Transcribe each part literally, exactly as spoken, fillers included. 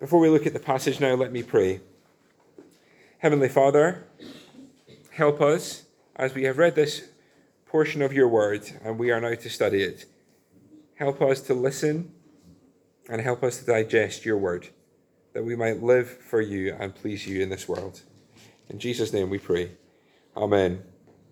Before we look at the passage now, let me pray. Heavenly Father, help us as we have read this portion of your word and we are now to study it. Help us to listen and help us to digest your word, that we might live for you and please you in this world. In Jesus' name we pray. Amen.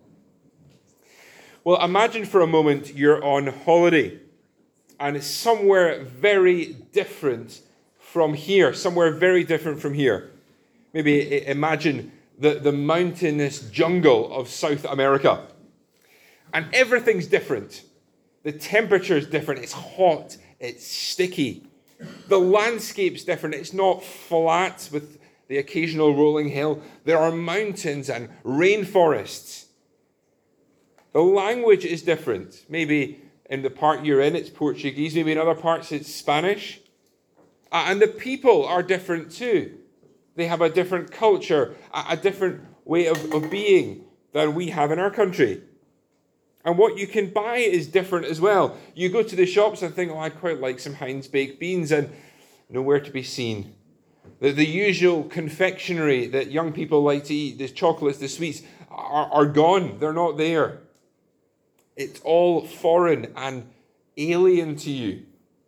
Well, imagine for a moment you're on holiday and it's somewhere very different from here, somewhere very different from here. Maybe imagine the, the mountainous jungle of South America. And everything's different. The temperature's different. It's hot. It's sticky. The landscape's different. It's not flat with the occasional rolling hill. There are mountains and rainforests. The language is different. Maybe in the part you're in, it's Portuguese. Maybe in other parts, it's Spanish. And the people are different too. They have a different culture, a different way of, of being than we have in our country. And what you can buy is different as well. You go to the shops and think, oh, I'd quite like some Heinz baked beans, and nowhere to be seen. The, the usual confectionery that young people like to eat, the chocolates, the sweets, are, are gone. They're not there. It's all foreign and alien to you.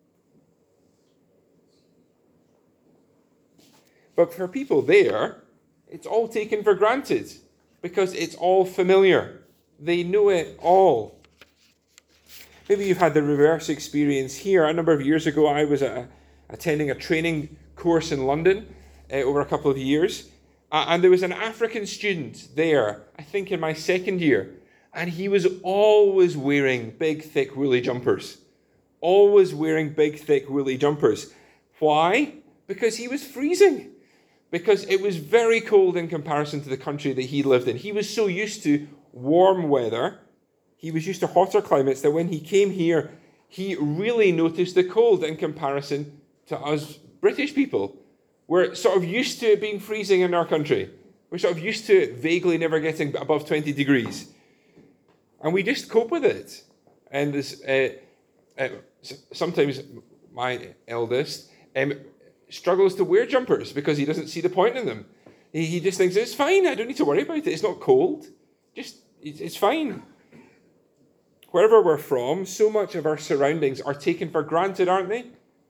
But for people there, it's all taken for granted because it's all familiar. They know it all. Maybe you've had the reverse experience here. A number of years ago, I was uh, attending a training course in London uh, over a couple of years. Uh, and there was an African student there, I think in my second year. And he was always wearing big, thick, woolly jumpers. Always wearing big, thick, woolly jumpers. Why? Because he was freezing. Because it was very cold in comparison to the country that he lived in. He was so used to warm weather, he was used to hotter climates, that when he came here, he really noticed the cold in comparison to us British people. We're sort of used to it being freezing in our country. We're sort of used to it vaguely never getting above twenty degrees. And we just cope with it. And this, uh, uh, sometimes my eldest um, struggles to wear jumpers because he doesn't see the point in them. He, he just thinks, it's fine, I don't need to worry about it. It's not cold. Just, it's, it's fine. Wherever we're from, so much of our surroundings are taken for granted, aren't they?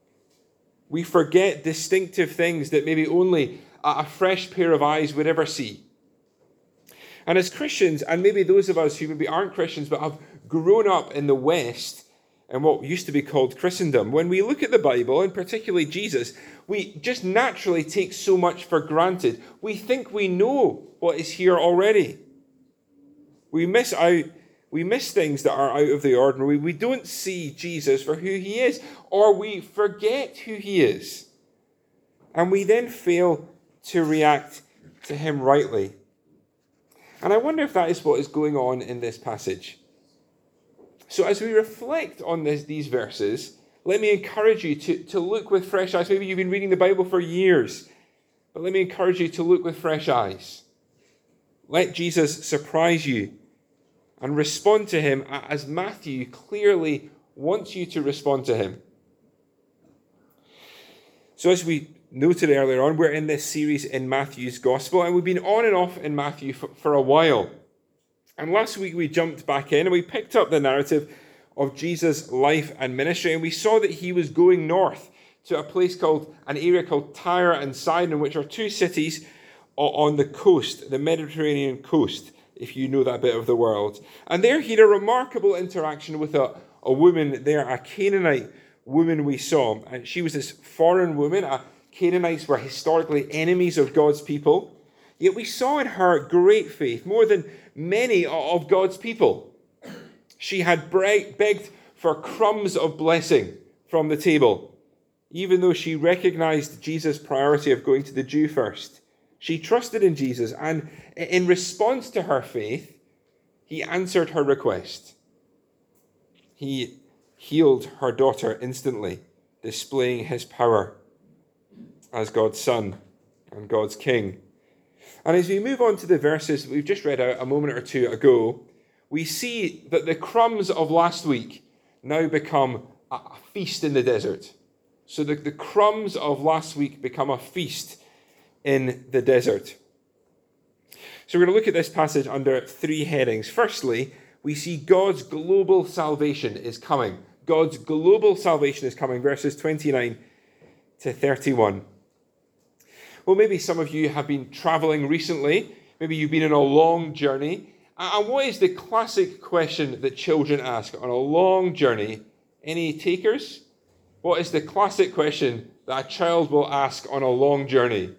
We forget distinctive things that maybe only a, a fresh pair of eyes would ever see. And as Christians, and maybe those of us who maybe aren't Christians but have grown up in the West, and what used to be called Christendom, when we look at the Bible, and particularly Jesus, we just naturally take so much for granted. We think we know what is here already. We miss out, we miss things that are out of the ordinary. We don't see Jesus for who he is, or we forget who he is. And we then fail to react to him rightly. And I wonder if that is what is going on in this passage. So as we reflect on this, these verses, let me encourage you to, to look with fresh eyes. Maybe you've been reading the Bible for years, but let me encourage you to look with fresh eyes. Let Jesus surprise you and respond to him as Matthew clearly wants you to respond to him. So as we noted earlier on, we're in this series in Matthew's Gospel, and we've been on and off in Matthew for, for a while. And last week we jumped back in and we picked up the narrative of Jesus' life and ministry, and we saw that he was going north to a place called, an area called Tyre and Sidon, which are two cities on the coast, the Mediterranean coast, if you know that bit of the world. And there he had a remarkable interaction with a, a woman there, a Canaanite woman we saw. And she was this foreign woman. A, Canaanites were historically enemies of God's people. Yet we saw in her great faith, more than many of God's people. She had begged for crumbs of blessing from the table, even though she recognized Jesus' priority of going to the Jew first. She trusted in Jesus, and in response to her faith, he answered her request. He healed her daughter instantly, displaying his power as God's Son and God's King. And as we move on to the verses that we've just read out a moment or two ago, we see that the crumbs of last week now become a feast in the desert. So the, the crumbs of last week become a feast in the desert. So we're going to look at this passage under three headings. Firstly, we see God's global salvation is coming. God's global salvation is coming, verses twenty-nine to thirty-one. Well, maybe some of you have been traveling recently. Maybe you've been on a long journey. And what is the classic question that children ask on a long journey? Any takers? What is the classic question that a child will ask on a long journey?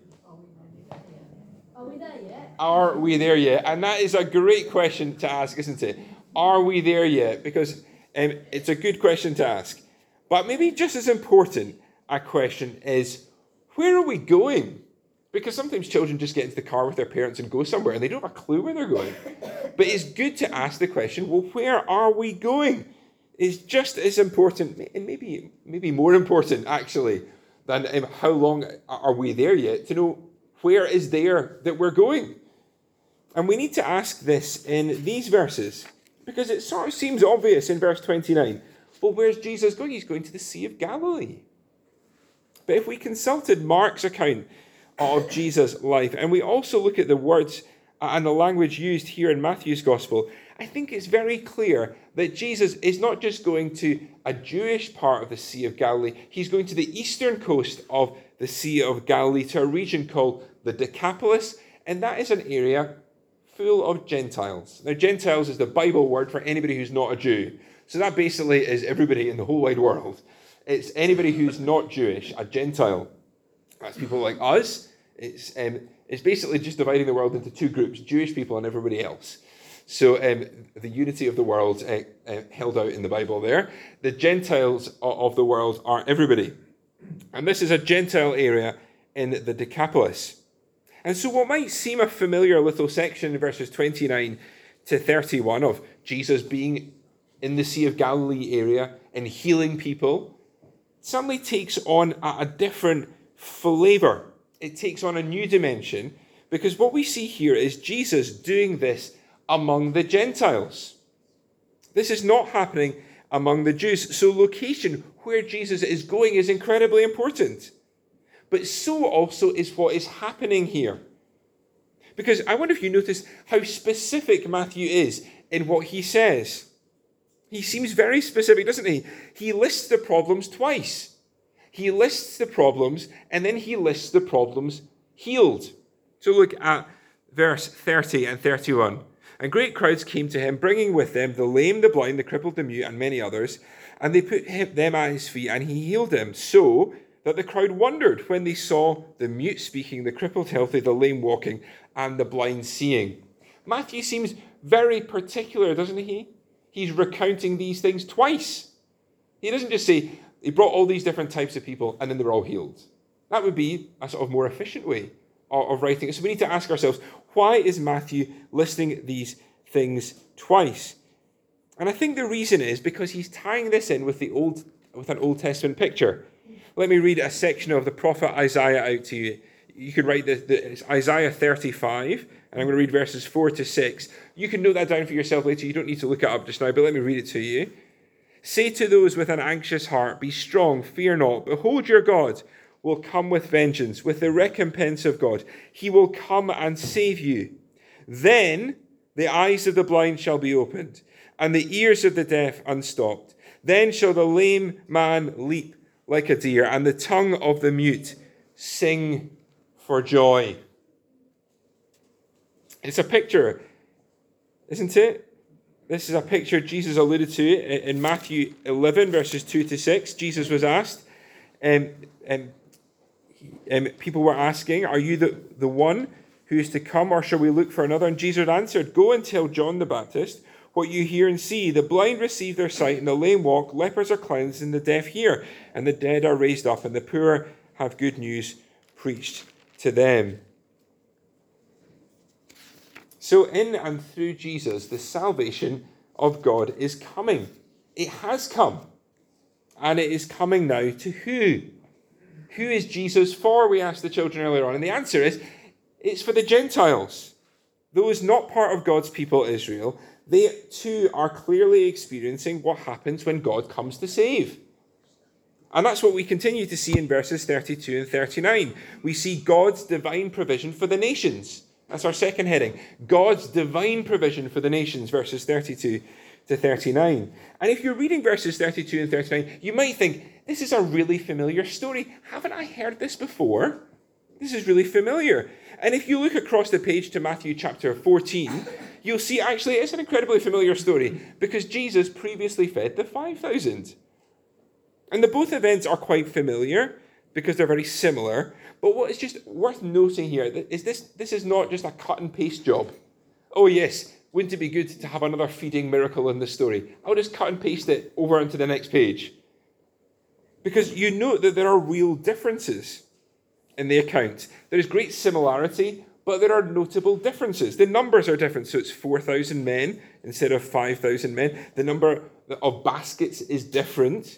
Are we there yet? Are we there yet? And that is a great question to ask, isn't it? Are we there yet? Because um, it's a good question to ask. But maybe just as important a question is, where are we going? Because sometimes children just get into the car with their parents and go somewhere and they don't have a clue where they're going. But it's good to ask the question, well, where are we going? It's just as important, and maybe maybe more important, actually, than um, how long are we there yet, to know where is there that we're going. And we need to ask this in these verses, because it sort of seems obvious in verse twenty-nine. Well, where's Jesus going? He's going to the Sea of Galilee. But if we consulted Mark's account of Jesus' life, and we also look at the words and the language used here in Matthew's Gospel, I think it's very clear that Jesus is not just going to a Jewish part of the Sea of Galilee, he's going to the eastern coast of the Sea of Galilee, to a region called the Decapolis, and that is an area full of Gentiles. Now, Gentiles is the Bible word for anybody who's not a Jew. So that basically is everybody in the whole wide world. It's anybody who's not Jewish, a Gentile. That's people like us. It's um, it's basically just dividing the world into two groups, Jewish people and everybody else. So um, the unity of the world uh, uh, held out in the Bible there. The Gentiles of the world are everybody. And this is a Gentile area in the Decapolis. And so what might seem a familiar little section in verses twenty-nine to thirty-one of Jesus being in the Sea of Galilee area and healing people suddenly takes on a, a different flavor. It takes on a new dimension, because what we see here is Jesus doing this among the Gentiles. This is not happening among the Jews. So location, where Jesus is going, is incredibly important. But so also is what is happening here. Because I wonder if you notice how specific Matthew is in what he says. He seems very specific, doesn't he? He lists the problems twice. He lists the problems, and then he lists the problems healed. So look at verse thirty and thirty-one. And great crowds came to him, bringing with them the lame, the blind, the crippled, the mute, and many others. And they put him, them at his feet, and he healed them, so that the crowd wondered when they saw the mute speaking, the crippled healthy, the lame walking, and the blind seeing. Matthew seems very particular, doesn't he? He's recounting these things twice. He doesn't just say, he brought all these different types of people and then they were all healed. That would be a sort of more efficient way of, of writing it. So we need to ask ourselves, why is Matthew listing these things twice? And I think the reason is because he's tying this in with the old, with an Old Testament picture. Let me read a section of the prophet Isaiah out to you. You can write the, the it's Isaiah thirty-five, and I'm going to read verses four to six. You can note that down for yourself later. You don't need to look it up just now, but let me read it to you. Say to those with an anxious heart, be strong, fear not. Behold, your God will come with vengeance, with the recompense of God. He will come and save you. Then the eyes of the blind shall be opened, and the ears of the deaf unstopped. Then shall the lame man leap like a deer, and the tongue of the mute sing for joy. It's a picture, isn't it? This is a picture Jesus alluded to in Matthew eleven, verses two to six. Jesus was asked, and, and, and people were asking, are you the, the one who is to come, or shall we look for another? And Jesus answered, go and tell John the Baptist what you hear and see. The blind receive their sight, and the lame walk, lepers are cleansed, and the deaf hear, and the dead are raised up, and the poor have good news preached to them. So in and through Jesus, the salvation of God is coming. It has come. And it is coming now to who? Who is Jesus for? We asked the children earlier on. And the answer is, it's for the Gentiles. Those not part of God's people, Israel, they too are clearly experiencing what happens when God comes to save. And that's what we continue to see in verses thirty-two and thirty-nine. We see God's divine provision for the nations. That's our second heading. God's divine provision for the nations, verses thirty-two to thirty-nine. And if you're reading verses thirty-two and thirty-nine, you might think, this is a really familiar story. Haven't I heard this before? This is really familiar. And if you look across the page to Matthew chapter fourteen, you'll see actually it's an incredibly familiar story because Jesus previously fed the five thousand. And the both events are quite familiar because they're very similar. But what is just worth noting here is this, this is not just a cut and paste job. Oh yes, wouldn't it be good to have another feeding miracle in the story? I'll just cut and paste it over onto the next page. Because you note that there are real differences in the account. There is great similarity, but there are notable differences. The numbers are different, so it's four thousand men instead of five thousand men. The number of baskets is different.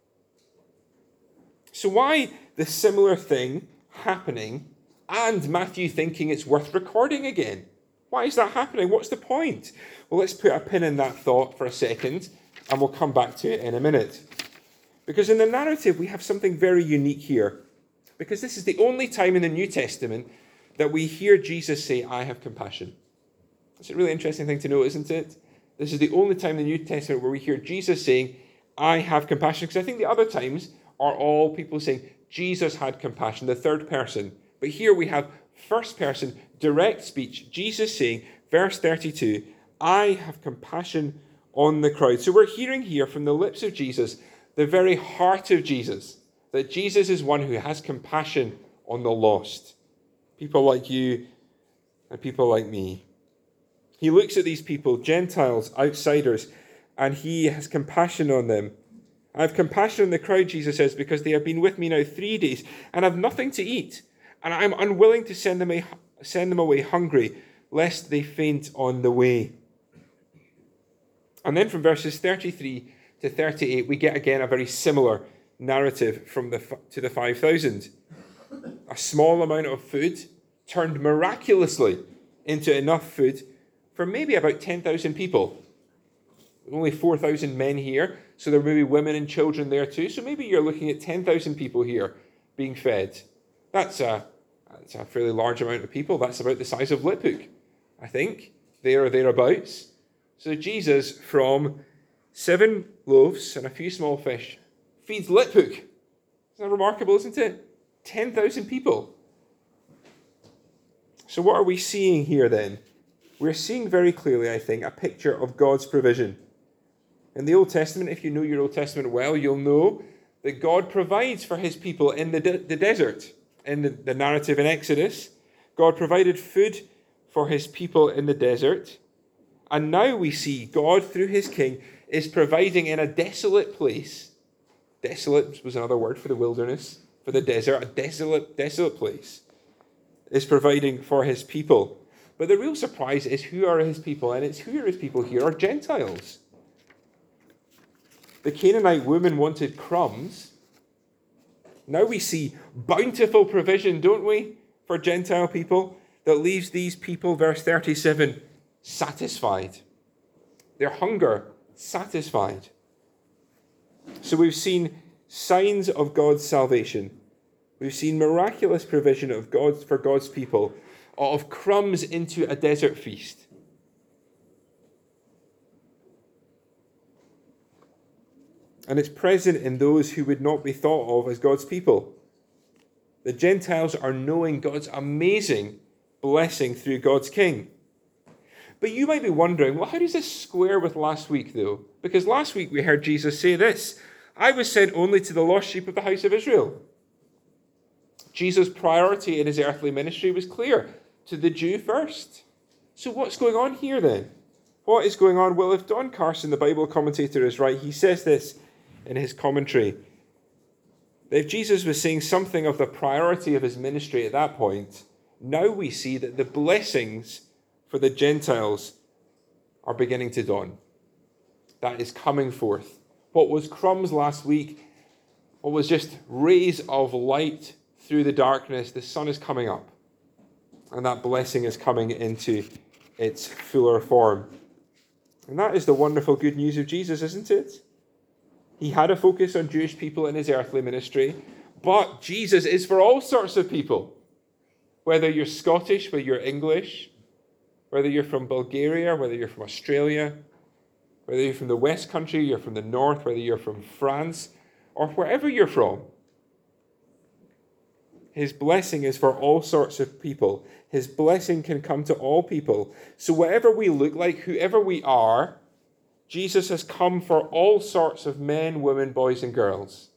So why the similar thing happening and Matthew thinking it's worth recording again? Why is that happening? What's the point? Well, let's put a pin in that thought for a second, and we'll come back to it in a minute. Because in the narrative, we have something very unique here. Because this is the only time in the New Testament that we hear Jesus say, I have compassion. It's a really interesting thing to know, isn't it? This is the only time in the New Testament where we hear Jesus saying, I have compassion. Because I think the other times are all people saying, Jesus had compassion, the third person. But here we have first person, direct speech, Jesus saying, verse thirty-two, I have compassion on the crowd. So we're hearing here from the lips of Jesus, the very heart of Jesus, that Jesus is one who has compassion on the lost. People like you and people like me. He looks at these people, Gentiles, outsiders, and he has compassion on them. I have compassion on the crowd, Jesus says, because they have been with me now three days and have nothing to eat. And I am unwilling to send them, a, send them away hungry, lest they faint on the way. And then from verses thirty-three to thirty-eight, we get again a very similar narrative from the to the five thousand. A small amount of food turned miraculously into enough food for maybe about ten thousand people. Only four thousand men here, so there may be women and children there too. So maybe you're looking at ten thousand people here being fed. That's a, that's a fairly large amount of people. That's about the size of Liphook, I think, there or thereabouts. So Jesus, from seven loaves and a few small fish, feeds Liphook. Isn't that remarkable, isn't it? ten thousand people. So what are we seeing here then? We're seeing very clearly, I think, a picture of God's provision. In the Old Testament, if you know your Old Testament well, you'll know that God provides for his people in the, de- the desert. In the, the narrative in Exodus, God provided food for his people in the desert. And now we see God, through his king, is providing in a desolate place. Desolate was another word for the wilderness, for the desert, a desolate, desolate place, is providing for his people. But the real surprise is who are his people, and it's who are his people here are Gentiles. The Canaanite woman wanted crumbs. Now we see bountiful provision, don't we, for Gentile people, that leaves these people, verse thirty-seven, satisfied. Their hunger satisfied. So we've seen signs of God's salvation. We've seen miraculous provision of God for God's people, of crumbs into a desert feast. And it's present in those who would not be thought of as God's people. The Gentiles are knowing God's amazing blessing through God's king. But you might be wondering, well, how does this square with last week, though? Because last week we heard Jesus say this, I was sent only to the lost sheep of the house of Israel. Jesus' priority in his earthly ministry was clear, to the Jew first. So what's going on here then? What is going on? Well, if Don Carson, the Bible commentator, is right, he says this in his commentary, that if Jesus was saying something of the priority of his ministry at that point, now we see that the blessings for the Gentiles are beginning to dawn. That is coming forth. What was crumbs last week, what was just rays of light through the darkness, the sun is coming up. And that blessing is coming into its fuller form. And that is the wonderful good news of Jesus, isn't it? He had a focus on Jewish people in his earthly ministry, but Jesus is for all sorts of people. Whether you're Scottish, whether you're English, whether you're from Bulgaria, whether you're from Australia, whether you're from the West Country, you're from the North, whether you're from France, or wherever you're from. His blessing is for all sorts of people. His blessing can come to all people. So whatever we look like, whoever we are, Jesus has come for all sorts of men, women, boys, and girls.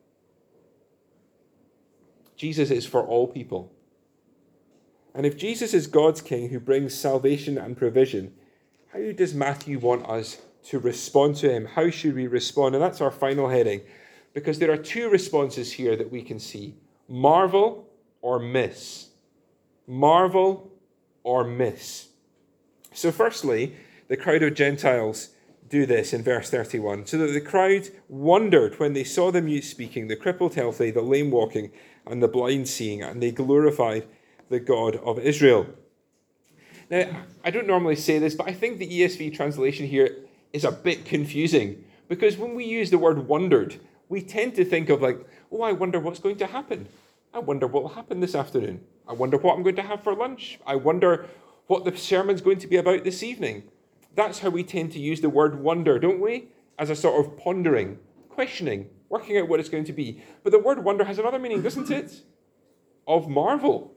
Jesus is for all people. And if Jesus is God's King who brings salvation and provision, how does Matthew want us to respond to him? How should we respond? And that's our final heading, because there are two responses here that we can see. Marvel or miss. Marvel or miss. So firstly, the crowd of Gentiles do this in verse thirty-one. So that the crowd wondered when they saw the mute speaking, the crippled healthy, the lame walking, and the blind seeing, and they glorified the God of Israel. Now, I don't normally say this, but I think the E S V translation here is a bit confusing, because when we use the word wondered, we tend to think of like, oh, I wonder what's going to happen. I wonder what will happen this afternoon. I wonder what I'm going to have for lunch. I wonder what the sermon's going to be about this evening. That's how we tend to use the word wonder, don't we? As a sort of pondering, questioning, working out what it's going to be. But the word wonder has another meaning, doesn't it? Of marvel.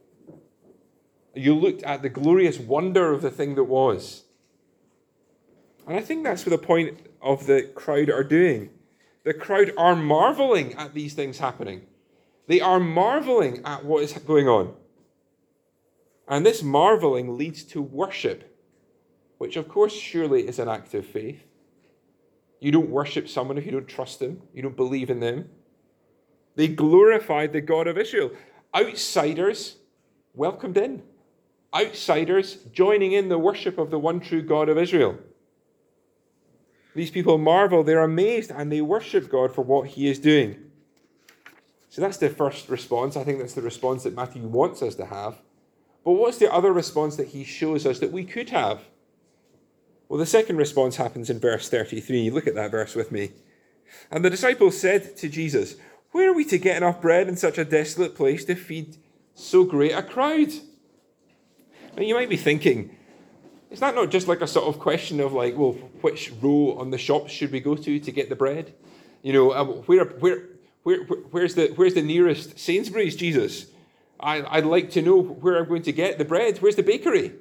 You looked at the glorious wonder of the thing that was. And I think that's what the point of the crowd are doing. The crowd are marveling at these things happening. They are marveling at what is going on. And this marveling leads to worship, which of course surely is an act of faith. You don't worship someone if you don't trust them, you don't believe in them. They glorified the God of Israel. Outsiders welcomed in. Outsiders joining in the worship of the one true God of Israel. These people marvel, they're amazed, and they worship God for what he is doing. So that's the first response. I think that's the response that Matthew wants us to have. But what's the other response that he shows us that we could have? Well, the second response happens in verse thirty-three. Look at that verse with me. And the disciples said to Jesus, "Where are we to get enough bread in such a desolate place to feed so great a crowd?" Now you might be thinking, is that not just like a sort of question of like, well, which row on the shops should we go to to get the bread? You know, um, where, where, where, where's the where's the nearest Sainsbury's, Jesus? I, I'd like to know where I'm going to get the bread. Where's the bakery?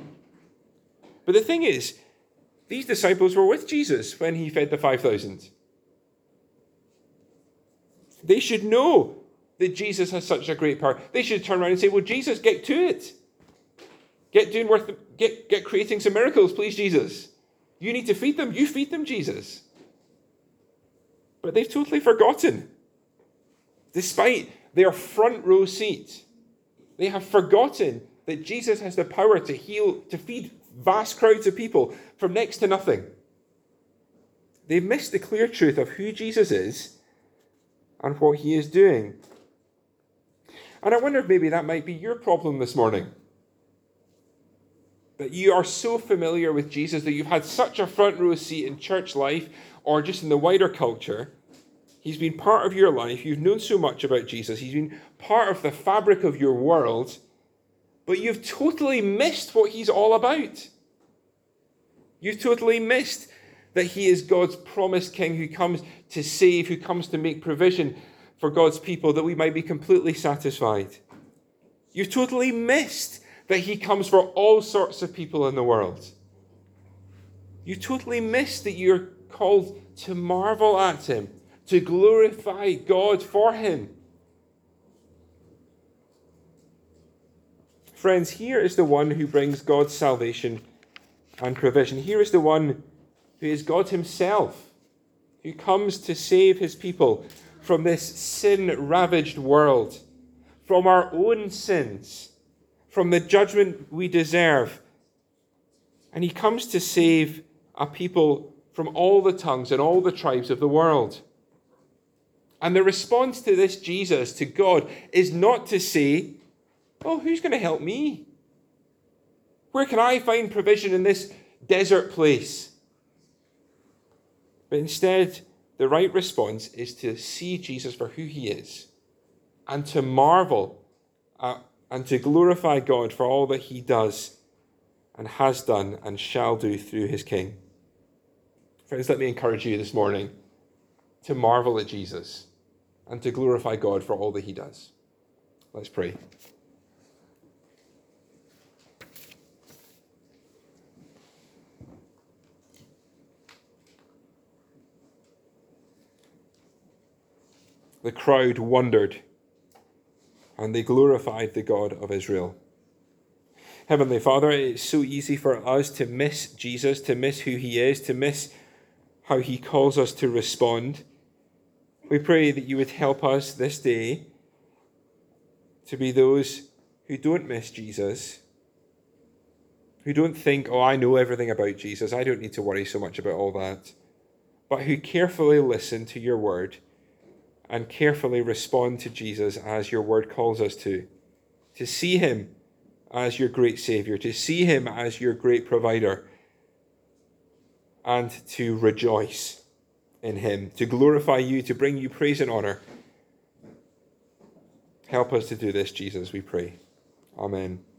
But the thing is, these disciples were with Jesus when he fed the five thousand. They should know that Jesus has such a great power. They should turn around and say, well, Jesus, get to it. Get doing worth, get, get creating some miracles, please, Jesus. You need to feed them. You feed them, Jesus. But they've totally forgotten. Despite their front row seat, they have forgotten that Jesus has the power to heal, to feed vast crowds of people from next to nothing. They've missed the clear truth of who Jesus is and what he is doing. And I wonder if maybe that might be your problem this morning. That you are so familiar with Jesus, that you've had such a front row seat in church life or just in the wider culture. He's been part of your life. You've known so much about Jesus. He's been part of the fabric of your world. But you've totally missed what he's all about. You've totally missed that he is God's promised king who comes to save, who comes to make provision for God's people, that we might be completely satisfied. You've totally missed that he comes for all sorts of people in the world. You totally missed that you're called to marvel at him, to glorify God for him. Friends, here is the one who brings God's salvation and provision. Here is the one who is God himself, who comes to save his people from this sin-ravaged world, from our own sins, from the judgment we deserve. And he comes to save a people from all the tongues and all the tribes of the world. And the response to this Jesus, to God, is not to say, oh, who's going to help me? Where can I find provision in this desert place? But instead, The right response is to see Jesus for who he is and to marvel at, and to glorify God for all that he does and has done and shall do through his King. Friends, let me encourage you this morning to marvel at Jesus and to glorify God for all that he does. Let's pray. The crowd wondered, and they glorified the God of Israel. Heavenly Father, it's so easy for us to miss Jesus, to miss who he is, to miss how he calls us to respond. We pray that you would help us this day to be those who don't miss Jesus, who don't think, oh, I know everything about Jesus, I don't need to worry so much about all that, but who carefully listen to your word and carefully respond to Jesus as your word calls us to, to see him as your great Savior, to see him as your great provider, and to rejoice in him, to glorify you, to bring you praise and honor. Help us to do this, Jesus, we pray. Amen.